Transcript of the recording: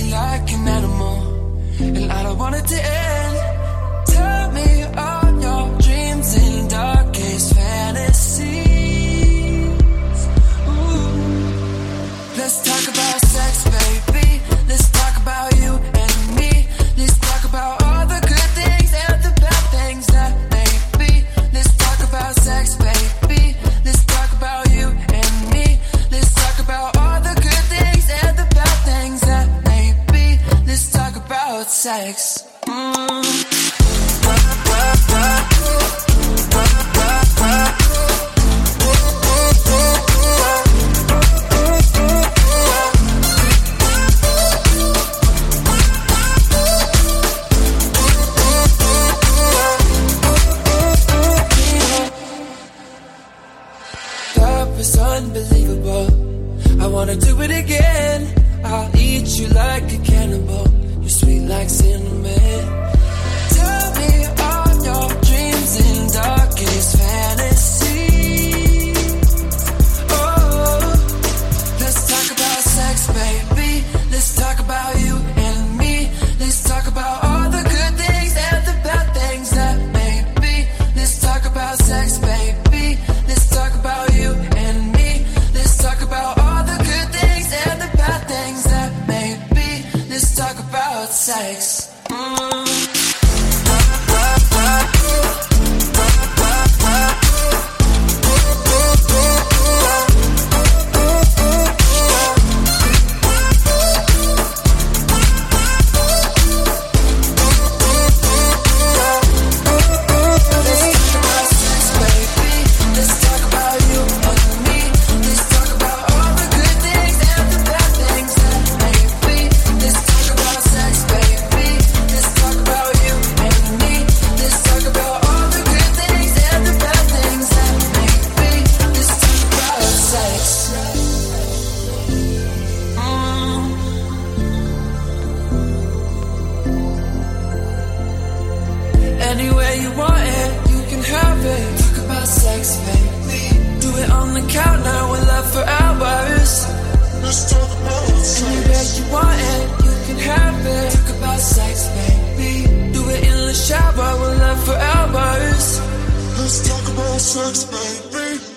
like an animal, and I don't want it to end. Tell me all your dreams and darkest fantasies. Ooh. Let's talk about sex, baby. Let's talk about you and me. Let's talk about all the good things and the bad things that may be. Let's talk about sex, baby. Let's talk about you and me. Let's talk about all the good things and the bad things that may be. Let's talk about sex. It's unbelievable. I wanna do it again. I'll eat you like a cannibal. You're sweet like cinnamon. Tell me all your dreams and darkest fantasies. Oh, let's talk about sex, baby. Let's talk about you and me. Let's talk about all the good things and the bad things that may be. Let's talk about sex, baby. Let's talk about you and me. Let's talk about all the good things and the bad things that may be. Let's talk about sex. Anywhere you want it, you can have it. Talk about sex, baby. Do it on the count now, we'll love for hours. Let's talk about sex. Anywhere you want it, you can have it. Talk about sex, baby. Do it in the shower, we'll love for hours. Let's talk about sex, baby.